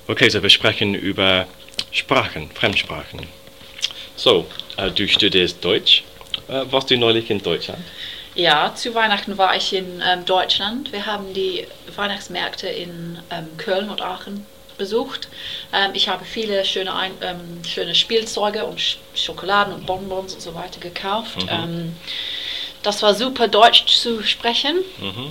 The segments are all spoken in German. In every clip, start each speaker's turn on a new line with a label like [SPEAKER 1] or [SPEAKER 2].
[SPEAKER 1] Okay, so wir sprechen über Sprachen, Fremdsprachen. So, du studierst Deutsch. Warst du neulich in Deutschland?
[SPEAKER 2] Ja, zu Weihnachten war ich in Deutschland. Wir haben die Weihnachtsmärkte in Köln und Aachen besucht. Ich habe viele schöne Spielzeuge und Schokoladen und Bonbons und so weiter gekauft. Das war super, Deutsch zu sprechen.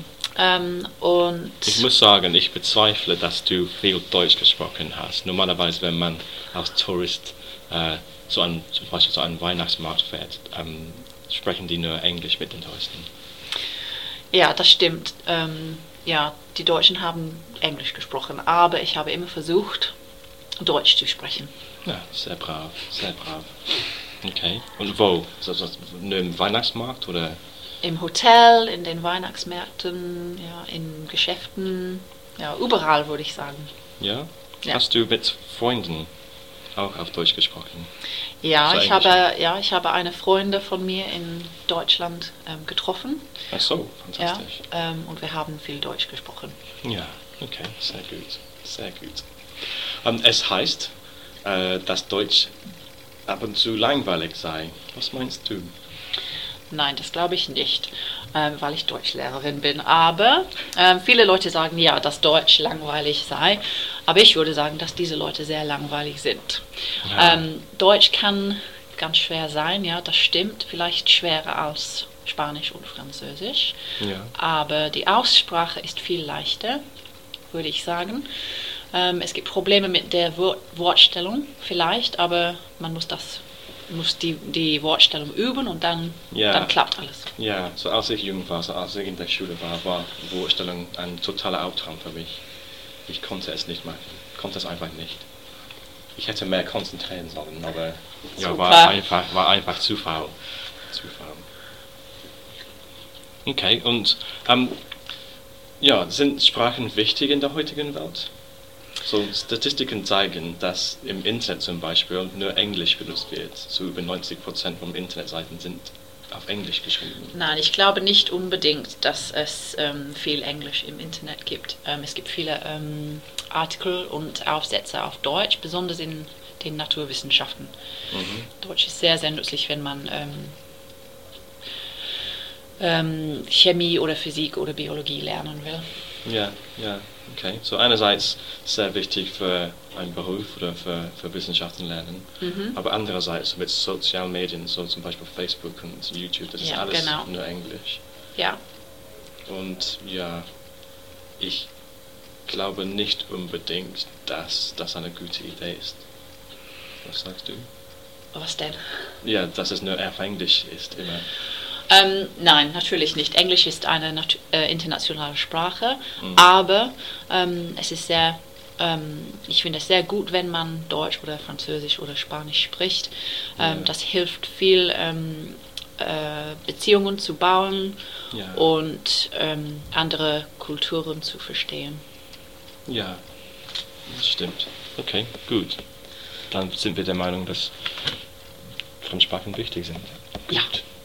[SPEAKER 2] Und
[SPEAKER 1] ich muss sagen, ich bezweifle, dass du viel Deutsch gesprochen hast. Normalerweise, wenn man als Tourist zum Beispiel zu einem Weihnachtsmarkt fährt, sprechen die nur Englisch mit den Touristen.
[SPEAKER 2] ja, das stimmt. Ja, die Deutschen haben Englisch gesprochen, aber ich habe immer versucht, Deutsch zu sprechen.
[SPEAKER 1] Ja, sehr brav, sehr brav. Okay, und wo? Nur im Weihnachtsmarkt oder?
[SPEAKER 2] Im Hotel, in den Weihnachtsmärkten, ja, in Geschäften, ja, überall würde ich sagen.
[SPEAKER 1] Ja?
[SPEAKER 2] Ja.
[SPEAKER 1] Hast du mit Freunden auch auf Deutsch gesprochen?
[SPEAKER 2] Ja,
[SPEAKER 1] So
[SPEAKER 2] ich habe eine Freundin von mir in Deutschland getroffen.
[SPEAKER 1] Ach so,
[SPEAKER 2] Ja,
[SPEAKER 1] fantastisch.
[SPEAKER 2] und wir haben viel Deutsch gesprochen.
[SPEAKER 1] Ja, okay, sehr gut, sehr gut. Es heißt, dass Deutsch ab und zu langweilig sei. Was meinst du?
[SPEAKER 2] Nein, das glaube ich nicht, weil ich Deutschlehrerin bin. Aber viele Leute sagen ja, dass Deutsch langweilig sei. Aber ich würde sagen, dass diese Leute sehr langweilig sind.
[SPEAKER 1] Ja.
[SPEAKER 2] Deutsch kann ganz schwer sein, ja, das stimmt. Vielleicht schwerer als Spanisch und Französisch.
[SPEAKER 1] Ja.
[SPEAKER 2] Aber die Aussprache ist viel leichter, würde ich sagen. Es gibt Probleme mit der Wortstellung vielleicht, aber man muss die Wortstellung üben und dann klappt alles.
[SPEAKER 1] Ja, so als ich jung war, so als ich in der Schule war Vorstellung ein totaler Albtraum für mich. Ich konnte es nicht machen, konnte es einfach nicht. Ich hätte mehr konzentrieren sollen, aber ja,
[SPEAKER 2] Super.
[SPEAKER 1] war einfach zu faul. Zu faul. Okay, und ja, sind Sprachen wichtig in der heutigen Welt? So Statistiken zeigen, dass im Internet zum Beispiel nur Englisch benutzt wird. So über 90% von Internetseiten sind auf Englisch geschrieben.
[SPEAKER 2] Nein, ich glaube nicht unbedingt, dass es viel Englisch im Internet gibt. Es gibt viele Artikel und Aufsätze auf Deutsch, besonders in den Naturwissenschaften. Deutsch ist sehr, sehr nützlich, wenn man Chemie oder Physik oder Biologie lernen will.
[SPEAKER 1] Ja, okay. So einerseits sehr wichtig für einen Beruf oder für Wissenschaften lernen, aber andererseits mit sozialen Medien, so zum Beispiel Facebook und YouTube, das ist
[SPEAKER 2] Ja,
[SPEAKER 1] alles
[SPEAKER 2] genau.
[SPEAKER 1] nur Englisch.
[SPEAKER 2] Ja,
[SPEAKER 1] Und ja, ich glaube nicht unbedingt, dass das eine gute Idee ist. Was sagst du?
[SPEAKER 2] was denn?
[SPEAKER 1] Ja, dass es nur auf Englisch ist immer.
[SPEAKER 2] Nein, natürlich nicht. Englisch ist eine internationale Sprache, aber es ist ich finde es sehr gut, wenn man Deutsch oder Französisch oder Spanisch spricht. Das hilft viel, Beziehungen zu bauen und andere Kulturen zu verstehen.
[SPEAKER 1] Ja, das stimmt. Okay, gut. Dann sind wir der Meinung, dass Fremdsprachen wichtig sind.
[SPEAKER 2] Ja.
[SPEAKER 1] Gut.